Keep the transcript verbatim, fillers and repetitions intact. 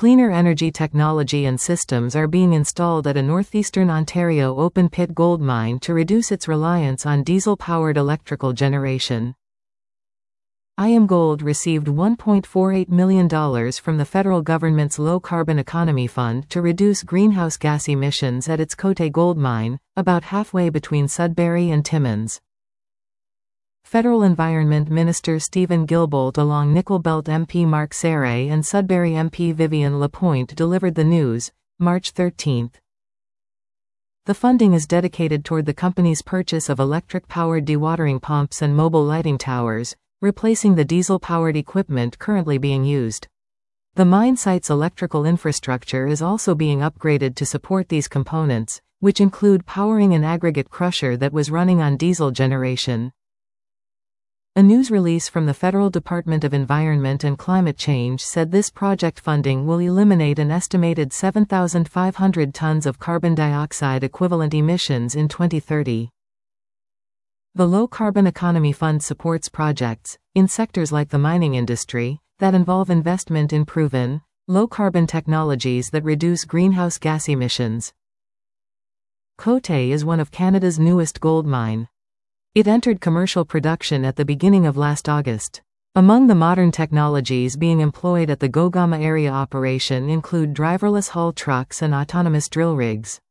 Cleaner energy technology and systems are being installed at a northeastern Ontario open-pit gold mine to reduce its reliance on diesel-powered electrical generation. IAMGOLD received one point four eight million dollars from the federal government's Low Carbon Economy Fund to reduce greenhouse gas emissions at its Côté gold mine, about halfway between Sudbury and Timmins. Federal Environment Minister Stephen Guilbeault along Nickel Belt M P Mark Sarre and Sudbury M P Vivian Lapointe delivered the news, March thirteenth. The funding is dedicated toward the company's purchase of electric-powered dewatering pumps and mobile lighting towers, replacing the diesel-powered equipment currently being used. The mine site's electrical infrastructure is also being upgraded to support these components, which include powering an aggregate crusher that was running on diesel generation. A news release from the Federal Department of Environment and Climate Change said this project funding will eliminate an estimated seven thousand five hundred tons of carbon dioxide equivalent emissions in twenty thirty. The Low Carbon Economy Fund supports projects, in sectors like the mining industry, that involve investment in proven, low-carbon technologies that reduce greenhouse gas emissions. Côté is one of Canada's newest gold mine. It entered commercial production at the beginning of last August. Among the modern technologies being employed at the Gogama area operation include driverless haul trucks and autonomous drill rigs.